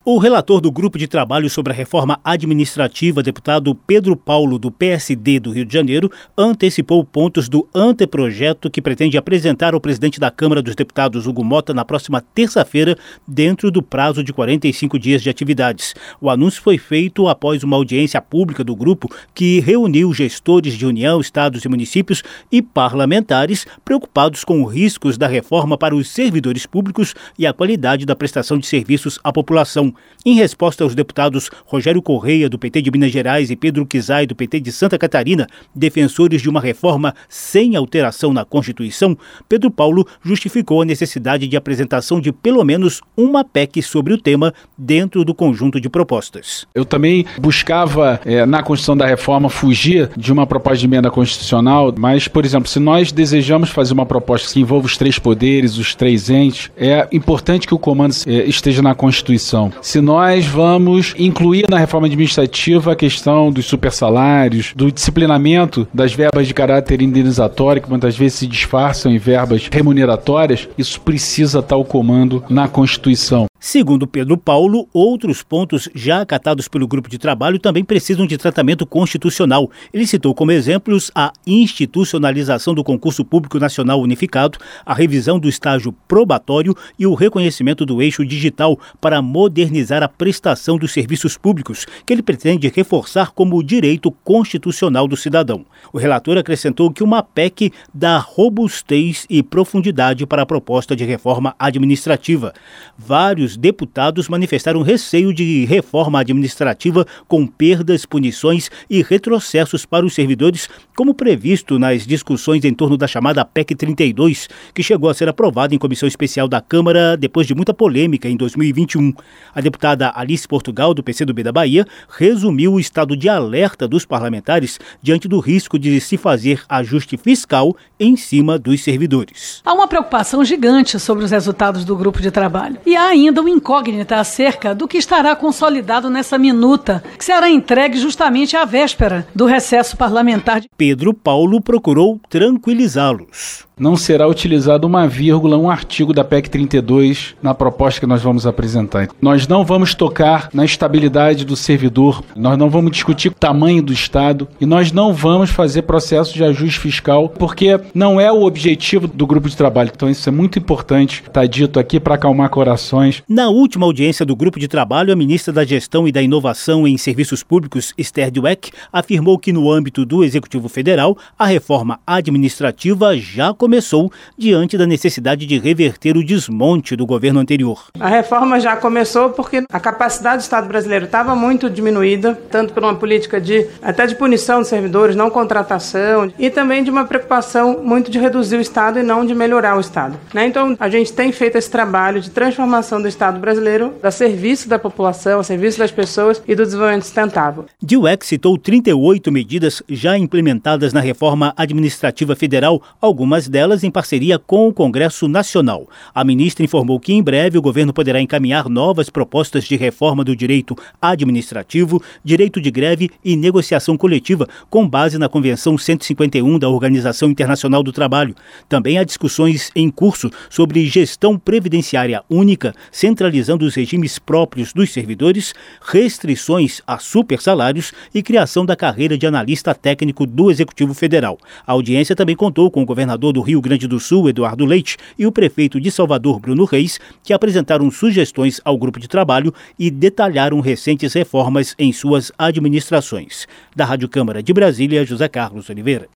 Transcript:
O relator do Grupo de Trabalho sobre a Reforma Administrativa, deputado Pedro Paulo, do PSD do Rio de Janeiro, antecipou pontos do anteprojeto que pretende apresentar ao presidente da Câmara dos Deputados, Hugo Motta, na próxima terça-feira, dentro do prazo de 45 dias de atividades. O anúncio foi feito após uma audiência pública do grupo que reuniu gestores de União, estados e municípios e parlamentares preocupados com os riscos da reforma para os servidores públicos e a qualidade da prestação de serviços à população. Em resposta aos deputados Rogério Correia, do PT de Minas Gerais, e Pedro Kizai, do PT de Santa Catarina, defensores de uma reforma sem alteração na Constituição, Pedro Paulo justificou a necessidade de apresentação de pelo menos uma PEC sobre o tema dentro do conjunto de propostas. Eu também buscava, na Constituição da Reforma, fugir de uma proposta de emenda constitucional, mas, por exemplo, se nós desejamos fazer uma proposta que envolva os três poderes, os três entes, é importante que o comando esteja na Constituição. Se nós vamos incluir na reforma administrativa a questão dos supersalários, do disciplinamento das verbas de caráter indenizatório, que muitas vezes se disfarçam em verbas remuneratórias, isso precisa estar o comando na Constituição. Segundo Pedro Paulo, outros pontos já acatados pelo grupo de trabalho também precisam de tratamento constitucional. Ele citou como exemplos a institucionalização do concurso público nacional unificado, a revisão do estágio probatório e o reconhecimento do eixo digital para modernizar a prestação dos serviços públicos, que ele pretende reforçar como direito constitucional do cidadão. O relator acrescentou que uma PEC dá robustez e profundidade para a proposta de reforma administrativa. Vários deputados manifestaram receio de reforma administrativa com perdas, punições e retrocessos para os servidores, como previsto nas discussões em torno da chamada PEC 32, que chegou a ser aprovada em comissão especial da Câmara depois de muita polêmica em 2021. A deputada Alice Portugal, do PCdoB da Bahia, resumiu o estado de alerta dos parlamentares diante do risco de se fazer ajuste fiscal em cima dos servidores. Há uma preocupação gigante sobre os resultados do grupo de trabalho. E há ainda uma incógnita acerca do que estará consolidado nessa minuta, que será entregue justamente à véspera do recesso parlamentar. Pedro Paulo procurou tranquilizá-los. Não será utilizado uma vírgula, um artigo da PEC 32 na proposta que nós vamos apresentar. Nós não vamos tocar na estabilidade do servidor, nós não vamos discutir o tamanho do Estado e nós não vamos fazer processo de ajuste fiscal, porque não é o objetivo do grupo de trabalho. Então isso é muito importante, está dito aqui para acalmar corações. Na última audiência do grupo de trabalho, a ministra da Gestão e da Inovação em Serviços Públicos, Esther Dweck, afirmou que no âmbito do Executivo Federal, a reforma administrativa já começou diante da necessidade de reverter o desmonte do governo anterior. A reforma já começou porque a capacidade do Estado brasileiro estava muito diminuída, tanto por uma política até de punição dos servidores, não contratação, e também de uma preocupação muito de reduzir o Estado e não de melhorar o Estado. Então, a gente tem feito esse trabalho de transformação do Estado brasileiro a serviço da população, a serviço das pessoas e do desenvolvimento sustentável. Dweck citou 38 medidas já implementadas na reforma administrativa federal, algumas delas em parceria com o Congresso Nacional. A ministra informou que em breve o governo poderá encaminhar novas propostas de reforma do direito administrativo, direito de greve e negociação coletiva, com base na Convenção 151 da Organização Internacional do Trabalho. Também há discussões em curso sobre gestão previdenciária única, centralizando os regimes próprios dos servidores, restrições a supersalários e criação da carreira de analista técnico do Executivo Federal. A audiência também contou com o governador do Rio Grande do Sul, Eduardo Leite, e o prefeito de Salvador, Bruno Reis, que apresentaram sugestões ao grupo de trabalho e detalharam recentes reformas em suas administrações. Da Rádio Câmara de Brasília, José Carlos Oliveira.